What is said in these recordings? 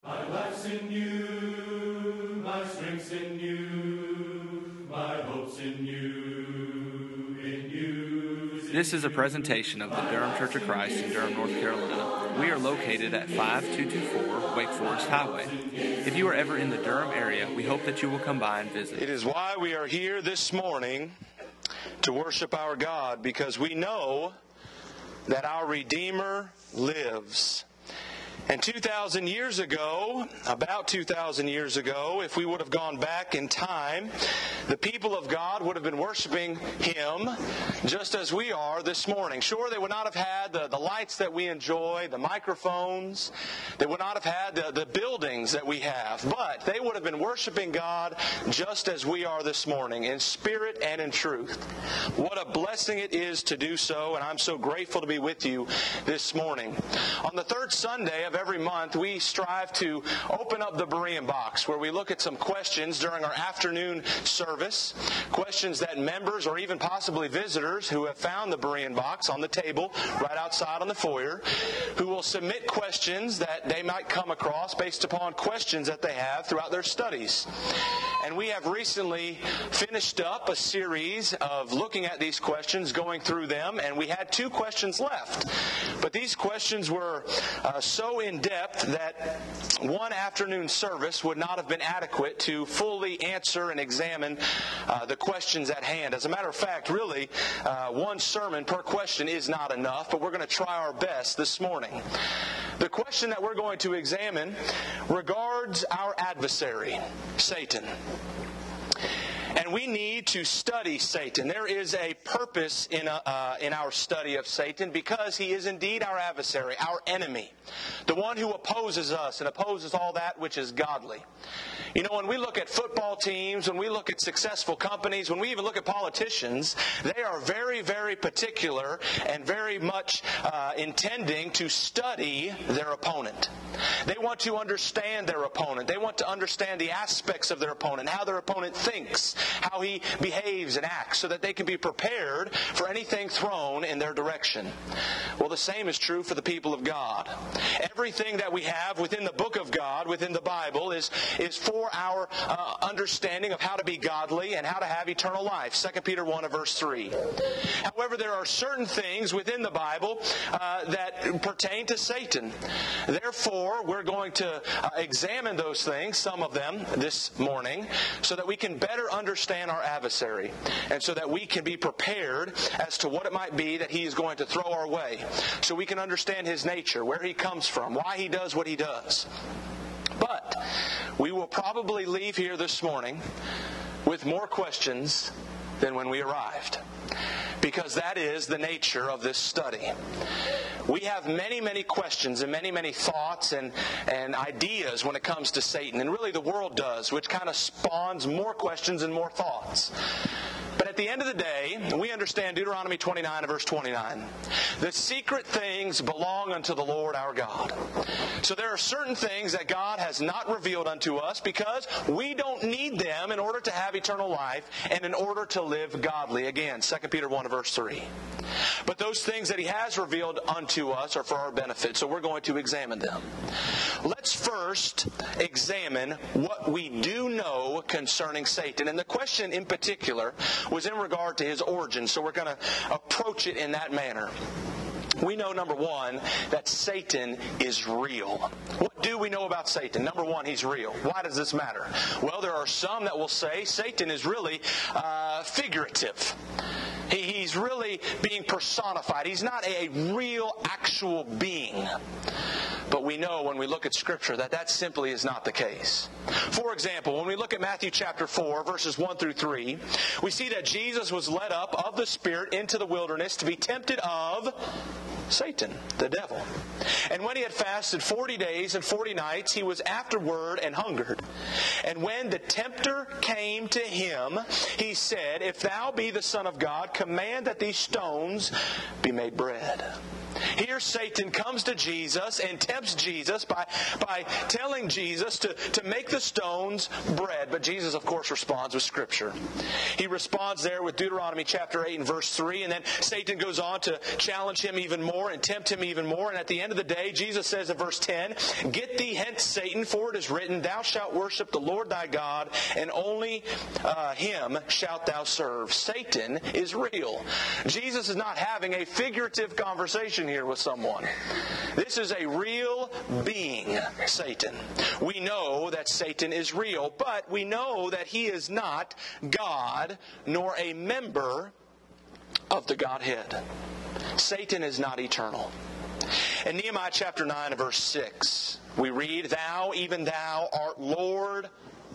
My life's in you, my strength's in you, my hope's in you, in you. This is a presentation of the Durham Church of Christ in Durham, North Carolina. We are located at 5224 Wake Forest Highway. If you are ever in the Durham area, we hope that you will come by and visit. It is why we are here this morning to worship our God, because we know that our Redeemer lives. And 2,000 years ago, about 2,000 years ago, if we would have gone back in time, the people of God would have been worshiping Him just as we are this morning. Sure, they would not have had the lights that we enjoy, the microphones. They would not have had the buildings that we have. But they would have been worshiping God just as we are this morning, in spirit and in truth. What a blessing it is to do so, and I'm so grateful to be with you this morning. On the third Sunday of every month, we strive to open up the Berean box, where we look at some questions during our afternoon service, questions that members or even possibly visitors who have found the Berean box on the table right outside on the foyer, who will submit questions that they might come across based upon questions that they have throughout their studies. And we have recently finished up a series of looking at these questions, going through them, and we had 2 questions left. But these questions were so in-depth that one afternoon service would not have been adequate to fully answer and examine the questions at hand. As a matter of fact, really, one sermon per question is not enough, but we're going to try our best this morning. The question that we're going to examine regards our adversary, Satan. And we need to study Satan. There is a purpose in our study of Satan, because he is indeed our adversary, our enemy, the one who opposes us and opposes all that which is godly. You know, when we look at football teams, when we look at successful companies, when we even look at politicians, they are very, very particular and very much intending to study their opponent. They want to understand their opponent. They want to understand the aspects of their opponent, how their opponent thinks, how he behaves and acts, so that they can be prepared for anything thrown in their direction. Well, the same is true for the people of God. Everything that we have within the book of God, within the Bible, is for our understanding of how to be godly and how to have eternal life. 2 Peter 1 verse 3. However, there are certain things within the Bible that pertain to Satan. Therefore, we're going to examine those things, some of them, this morning, so that we can better understand our adversary, and so that we can be prepared as to what it might be that he is going to throw our way, so we can understand his nature, where he comes from, why he does what he does. But we will probably leave here this morning with more questions than when we arrived, because that is the nature of this study. We have many, many questions and many, many thoughts and ideas when it comes to Satan, and really the world does, which kind of spawns more questions and more thoughts. But at the end of the day, we understand Deuteronomy 29 verse 29. The secret things belong unto the Lord our God. So there are certain things that God has not revealed unto us, because we don't need them in order to have eternal life and in order to live godly. Again, 2 Peter 1 verse 3. But those things that he has revealed unto us are for our benefit, so we're going to examine them. Let's first examine what we do know concerning Satan. And the question in particular was in regard to his origin, so we're going to approach it in that manner. We know, number one, that Satan is real. What do we know about Satan? Number one, he's real. Why does this matter? Well, there are some that will say Satan is really figurative. He's really being personified. He's not a real, actual being. But we know when we look at Scripture that simply is not the case. For example, when we look at Matthew chapter 4, verses 1 through 3, we see that Jesus was led up of the Spirit into the wilderness to be tempted of Satan, the devil. And when he had fasted 40 days and 40 nights, he was afterward and hungered. And when the tempter came to him, he said, If thou be the Son of God, command that these stones be made bread. Here Satan comes to Jesus and tempts Jesus by telling Jesus to make the stones bread. But Jesus, of course, responds with Scripture. He responds there with Deuteronomy chapter 8 and verse 3. And then Satan goes on to challenge him even more and tempt him even more. And at the end of the day, Jesus says in verse 10, "Get thee hence, Satan, for it is written, Thou shalt worship the Lord thy God, and only him shalt thou serve." Satan is real. Jesus is not having a figurative conversation here with someone. This is a real being, Satan. We know that Satan is real, but we know that he is not God nor a member of the Godhead. Satan is not eternal. In Nehemiah chapter 9 and verse 6, we read, "Thou, even thou, art Lord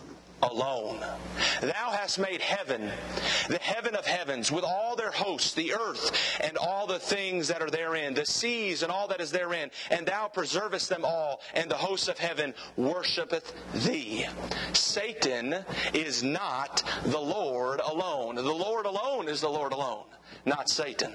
alone. Thou hast made heaven, the heaven of heavens, with all their hosts, the earth and all the things that are therein, the seas and all that is therein, and thou preservest them all, and the hosts of heaven worshipeth thee." Satan is not the Lord alone. The Lord alone is the Lord alone, not Satan.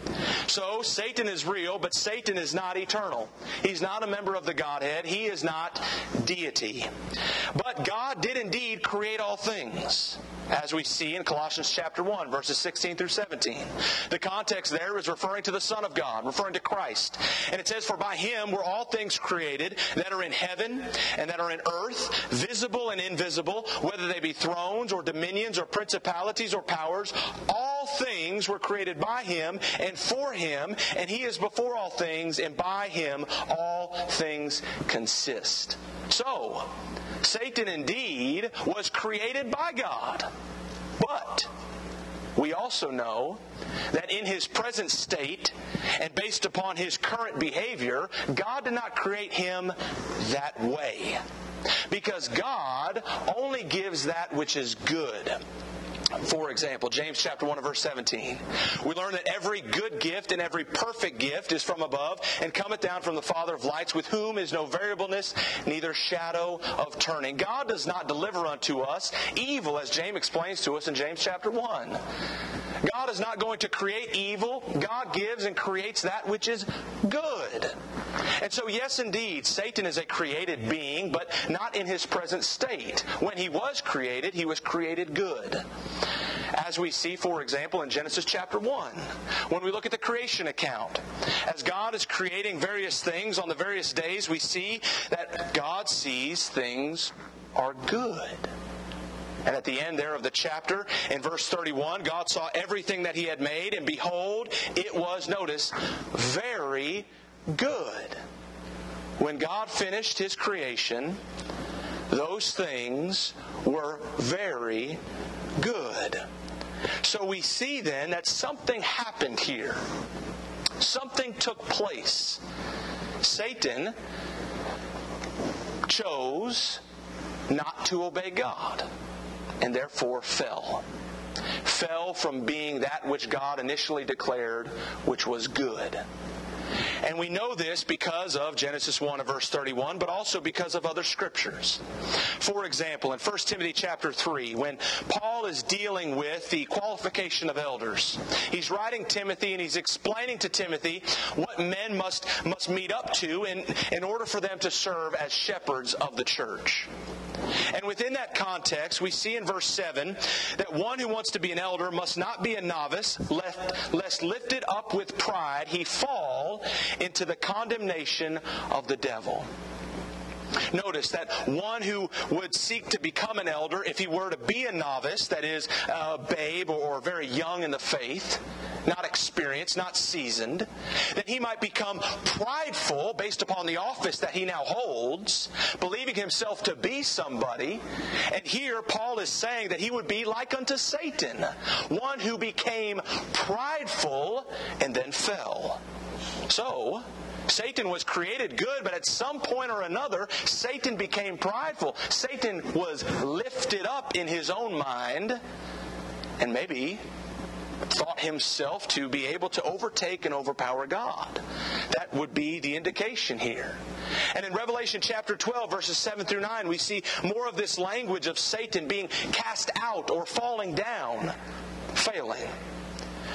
So Satan is real, but Satan is not eternal. He's not a member of the Godhead. He is not deity. But God did indeed create all things, as we see in Colossians chapter 1, verses 16 through 17. The context there is referring to the Son of God, referring to Christ. And it says, "For by him were all things created that are in heaven and that are in earth, visible and invisible, whether they be thrones or dominions or principalities or powers. All things were created by him and for him, and he is before all things, and by him all things consist." So, Satan indeed was created by God. But we also know that in his present state and based upon his current behavior, God did not create him that way. Because God only gives that which is good. For example, James chapter 1 and verse 17. We learn that every good gift and every perfect gift is from above and cometh down from the Father of lights, with whom is no variableness, neither shadow of turning. God does not deliver unto us evil, as James explains to us in James chapter 1. God is not going to create evil. God gives and creates that which is good. And so, yes, indeed, Satan is a created being, but not in his present state. When he was created, he was created good. As we see, for example, in Genesis chapter 1, when we look at the creation account. As God is creating various things on the various days, we see that God sees things are good. And at the end there of the chapter, in verse 31, God saw everything that he had made, and behold, it was, notice, very good. When God finished his creation, those things were very good. So we see then that something happened here. Something took place. Satan chose not to obey God, and therefore fell. Fell from being that which God initially declared, which was good. And we know this because of Genesis 1 and verse 31, but also because of other scriptures. For example, in 1 Timothy chapter 3, when Paul is dealing with the qualification of elders, he's writing Timothy and he's explaining to Timothy what men must meet up to in order for them to serve as shepherds of the church. And within that context, we see in verse 7 that one who wants to be an elder must not be a novice, lest lifted up with pride he fall into the condemnation of the devil. Notice that one who would seek to become an elder, if he were to be a novice, that is, a babe or very young in the faith, not experienced, not seasoned, then he might become prideful based upon the office that he now holds, believing himself to be somebody. And here Paul is saying that he would be like unto Satan, one who became prideful and then fell. So, Satan was created good, but at some point or another, Satan became prideful. Satan was lifted up in his own mind, and maybe thought himself to be able to overtake and overpower God. That would be the indication here. And in Revelation chapter 12, verses 7 through 9, we see more of this language of Satan being cast out or falling down, failing.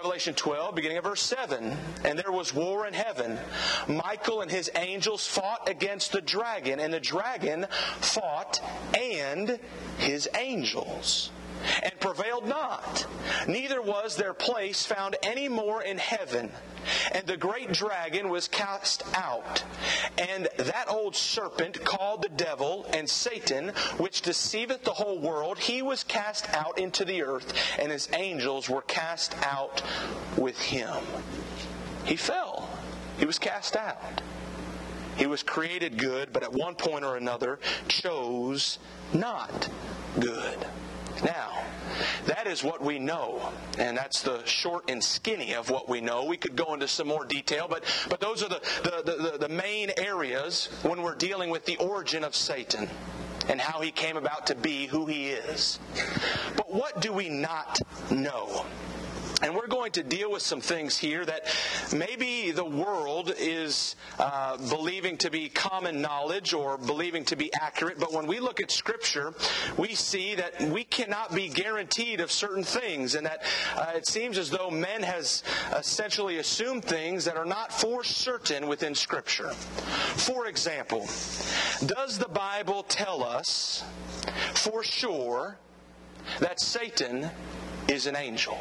Revelation 12, beginning of verse 7. And there was war in heaven. Michael and his angels fought against the dragon, and the dragon fought and his angels, and prevailed not. Neither was their place found any more in heaven. And the great dragon was cast out, and that old serpent called the devil and Satan, which deceiveth the whole world, he was cast out into the earth, and his angels were cast out with him. He fell. He was cast out. He was created good, but at one point or another chose not good. Now, that is what we know, and that's the short and skinny of what we know. We could go into some more detail, but those are the main areas when we're dealing with the origin of Satan and how he came about to be who he is. But what do we not know? And we're going to deal with some things here that maybe the world is believing to be common knowledge or believing to be accurate. But when we look at Scripture, we see that we cannot be guaranteed of certain things. And that it seems as though men has essentially assumed things that are not for certain within Scripture. For example, does the Bible tell us for sure that Satan is an angel?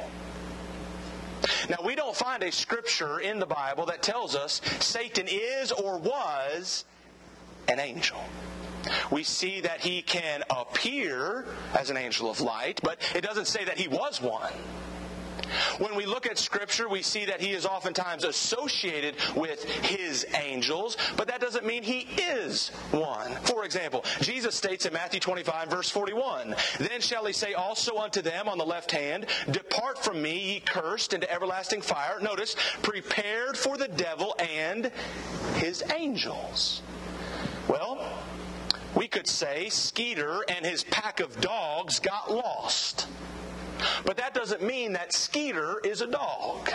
Now, we don't find a scripture in the Bible that tells us Satan is or was an angel. We see that he can appear as an angel of light, but it doesn't say that he was one. When we look at Scripture, we see that he is oftentimes associated with his angels, but that doesn't mean he is one. For example, Jesus states in Matthew 25, verse 41, Then shall he say also unto them on the left hand, Depart from me, ye cursed, into everlasting fire. Notice, prepared for the devil and his angels. Well, we could say Skeeter and his pack of dogs got lost. But that doesn't mean that Skeeter is a dog.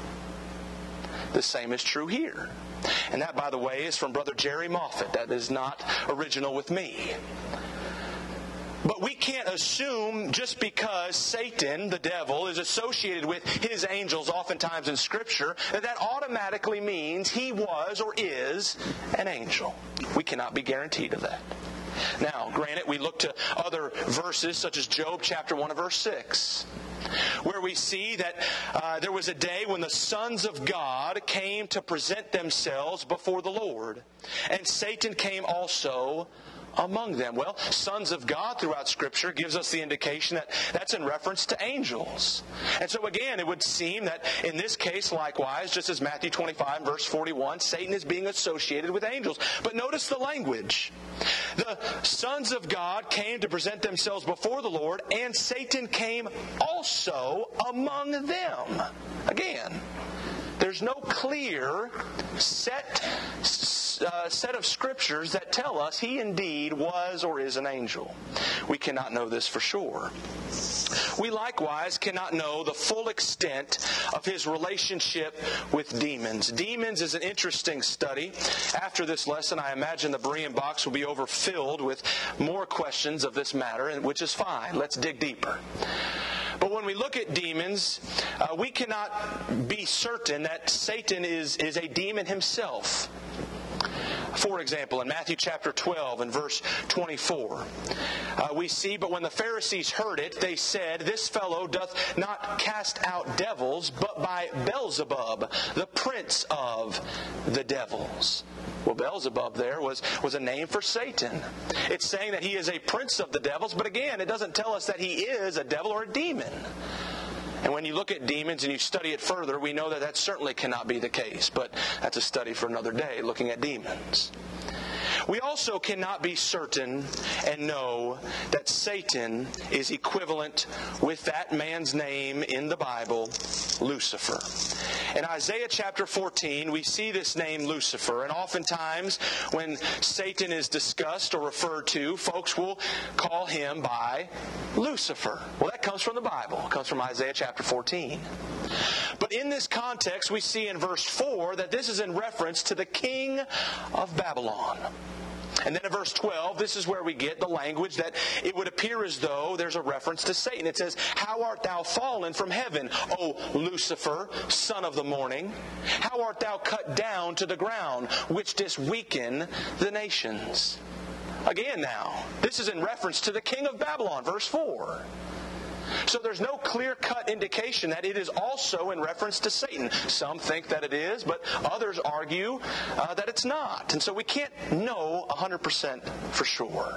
The same is true here. And that, by the way, is from Brother Jerry Moffat. That is not original with me. But we can't assume just because Satan, the devil, is associated with his angels oftentimes in Scripture, that automatically means he was or is an angel. We cannot be guaranteed of that. Now, granted, we look to other verses such as Job chapter 1 and verse 6, where we see that there was a day when the sons of God came to present themselves before the Lord, and Satan came also among them. Well, sons of God throughout Scripture gives us the indication that that's in reference to angels. And so again, it would seem that in this case, likewise, just as Matthew 25 verse 41, Satan is being associated with angels. But notice the language. The sons of God came to present themselves before the Lord, and Satan came also among them. Again, there's no clear set of scriptures that tell us he indeed was or is an angel. We cannot know this for sure. We likewise cannot know the full extent of his relationship with demons. Demons is an interesting study. After this lesson, I imagine the Berean box will be overfilled with more questions of this matter, which is fine. Let's dig deeper. But when we look at demons, we cannot be certain that Satan is a demon himself. For example, in Matthew chapter 12 and verse 24, we see, But when the Pharisees heard it, they said, This fellow doth not cast out devils, but by Beelzebub, the prince of the devils. Well, Beelzebub there was a name for Satan. It's saying that he is a prince of the devils, but again, it doesn't tell us that he is a devil or a demon. And when you look at demons and you study it further, we know that certainly cannot be the case. But that's a study for another day, looking at demons. We also cannot be certain and know that Satan is equivalent with that man's name in the Bible, Lucifer. In Isaiah chapter 14, we see this name Lucifer, and oftentimes when Satan is discussed or referred to, folks will call him by Lucifer. Well, that comes from the Bible. It comes from Isaiah chapter 14. But in this context, we see in verse 4 that this is in reference to the king of Babylon. And then in verse 12, this is where we get the language that it would appear as though there's a reference to Satan. It says, "How art thou fallen from heaven, O Lucifer, son of the morning? How art thou cut down to the ground, which didst weaken the nations?" Again now, this is in reference to the king of Babylon, verse 4. So there's no clear-cut indication that it is also in reference to Satan. Some think that it is, but others argue that it's not. And so we can't know 100% for sure.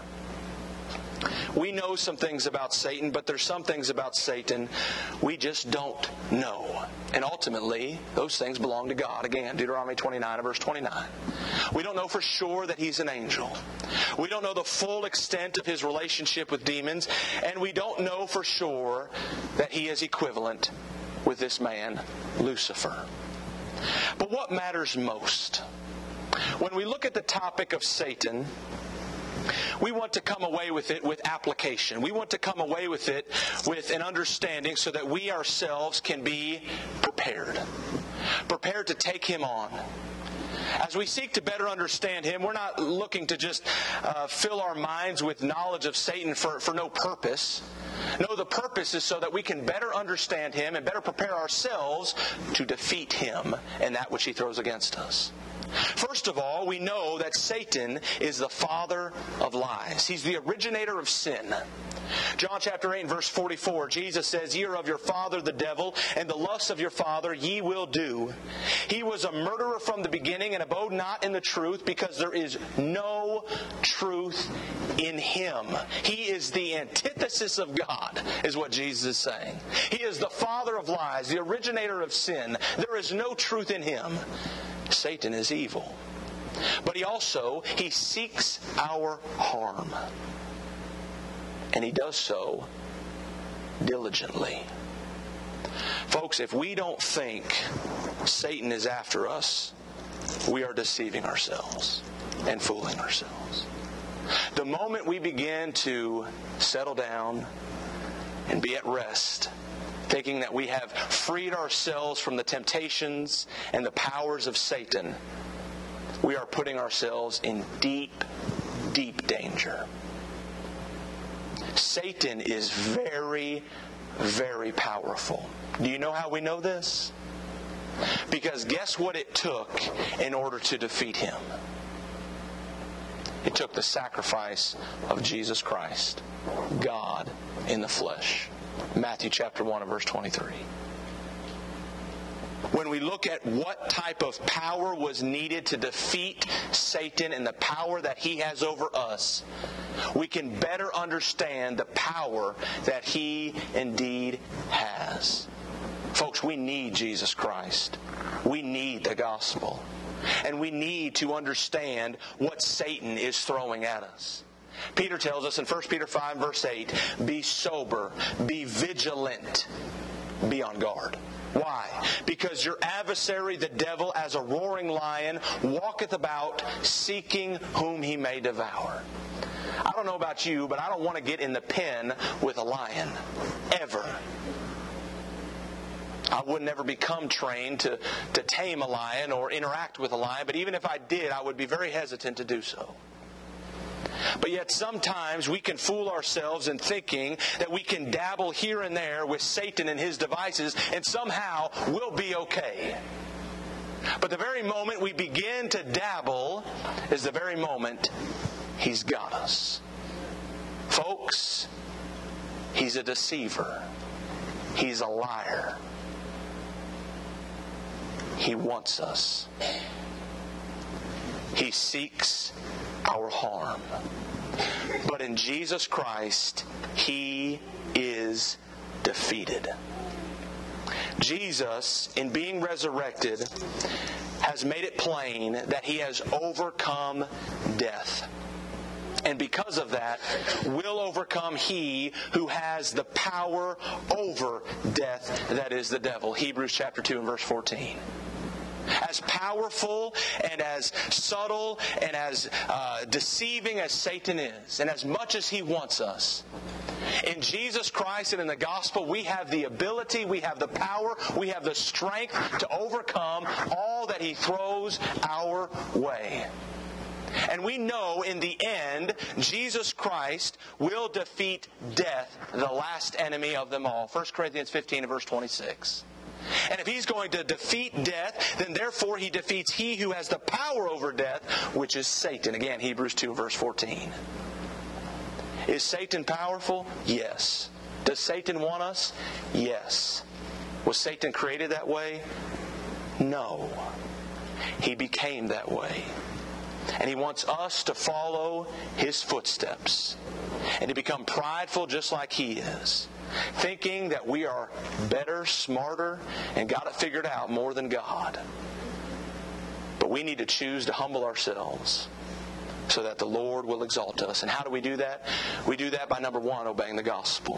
We know some things about Satan, but there's some things about Satan we just don't know. And ultimately, those things belong to God. Again, Deuteronomy 29 and verse 29. We don't know for sure that he's an angel. We don't know the full extent of his relationship with demons. And we don't know for sure that he is equivalent with this man, Lucifer. But what matters most? When we look at the topic of Satan, we want to come away with it with application. We want to come away with it with an understanding so that we ourselves can be prepared. Prepared to take him on. As we seek to better understand him, we're not looking to just fill our minds with knowledge of Satan for no purpose. No, the purpose is so that we can better understand him and better prepare ourselves to defeat him and that which he throws against us. First of all, we know that Satan is the father of lies. He's the originator of sin. John chapter 8 and verse 44, Jesus says, "Ye are of your father the devil, and the lusts of your father ye will do. He was a murderer from the beginning, and abode not in the truth, because there is no truth in him." He is the antithesis of God, is what Jesus is saying. He is the father of lies, the originator of sin. There is no truth in him. Satan is evil. But he seeks our harm. And he does so diligently. Folks, if we don't think Satan is after us, we are deceiving ourselves and fooling ourselves. The moment we begin to settle down and be at rest, thinking that we have freed ourselves from the temptations and the powers of Satan, we are putting ourselves in deep, deep danger. Satan is very, very powerful. Do you know how we know this? Because guess what it took in order to defeat him? It took the sacrifice of Jesus Christ, God in the flesh. Matthew chapter 1 and verse 23. When we look at what type of power was needed to defeat Satan and the power that he has over us, we can better understand the power that he indeed has. Folks, we need Jesus Christ. We need the gospel. And we need to understand what Satan is throwing at us. Peter tells us in 1 Peter 5 verse 8, "Be sober, be vigilant, be on guard." Why? Because your adversary, the devil, as a roaring lion, walketh about, seeking whom he may devour. I don't know about you, but I don't want to get in the pen with a lion. Ever. I would never become trained to tame a lion or interact with a lion, but even if I did, I would be very hesitant to do so. But yet sometimes we can fool ourselves in thinking that we can dabble here and there with Satan and his devices and somehow we'll be okay. But the very moment we begin to dabble is the very moment he's got us. Folks, he's a deceiver. He's a liar. He wants us. He seeks our harm. But in Jesus Christ, he is defeated. Jesus, in being resurrected, has made it plain that he has overcome death. And because of that, will overcome he who has the power over death, that is the devil. Hebrews chapter 2 and verse 14. As powerful and as subtle and as deceiving as Satan is, and as much as he wants us, in Jesus Christ and in the gospel, we have the ability, we have the power, we have the strength to overcome all that he throws our way. And we know in the end, Jesus Christ will defeat death, the last enemy of them all. 1 Corinthians 15 and verse 26. And if He's going to defeat death, then therefore He defeats he who has the power over death, which is Satan. Again, Hebrews 2 verse 14. Is Satan powerful? Yes. Does Satan want us? Yes. Was Satan created that way? No. He became that way. And he wants us to follow his footsteps and to become prideful just like he is, thinking that we are better, smarter, and got it figured out more than God. But we need to choose to humble ourselves so that the Lord will exalt us. And how do we do that? We do that by, number one, obeying the gospel.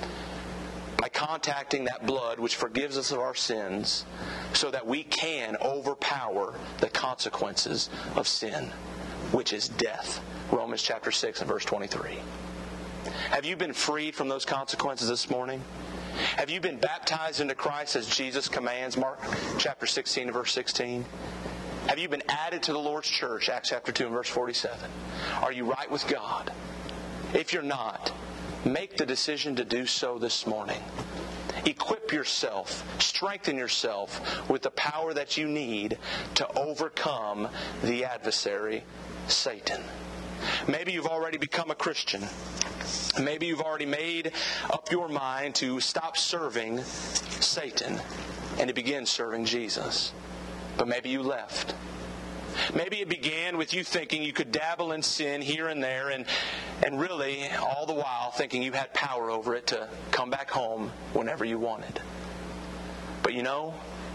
By contacting that blood which forgives us of our sins so that we can overpower the consequences of sin, which is death. Romans chapter 6 and verse 23. Have you been freed from those consequences this morning? Have you been baptized into Christ as Jesus commands? Mark chapter 16 and verse 16. Have you been added to the Lord's church? Acts chapter 2 and verse 47. Are you right with God? If you're not, make the decision to do so this morning. Equip yourself, strengthen yourself with the power that you need to overcome the adversary, Satan. Maybe you've already become a Christian. Maybe you've already made up your mind to stop serving Satan and to begin serving Jesus. But maybe you left. Maybe it began with you thinking you could dabble in sin here and there and really all the while thinking you had power over it to come back home whenever you wanted. But you know,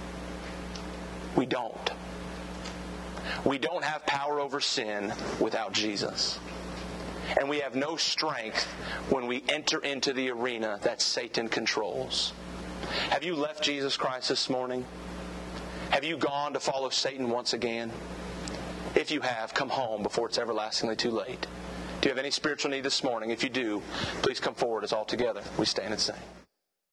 we don't. We don't have power over sin without Jesus. And we have no strength when we enter into the arena that Satan controls. Have you left Jesus Christ this morning? Have you gone to follow Satan once again? If you have, come home before it's everlastingly too late. Do you have any spiritual need this morning? If you do, please come forward as all together we stand and sing.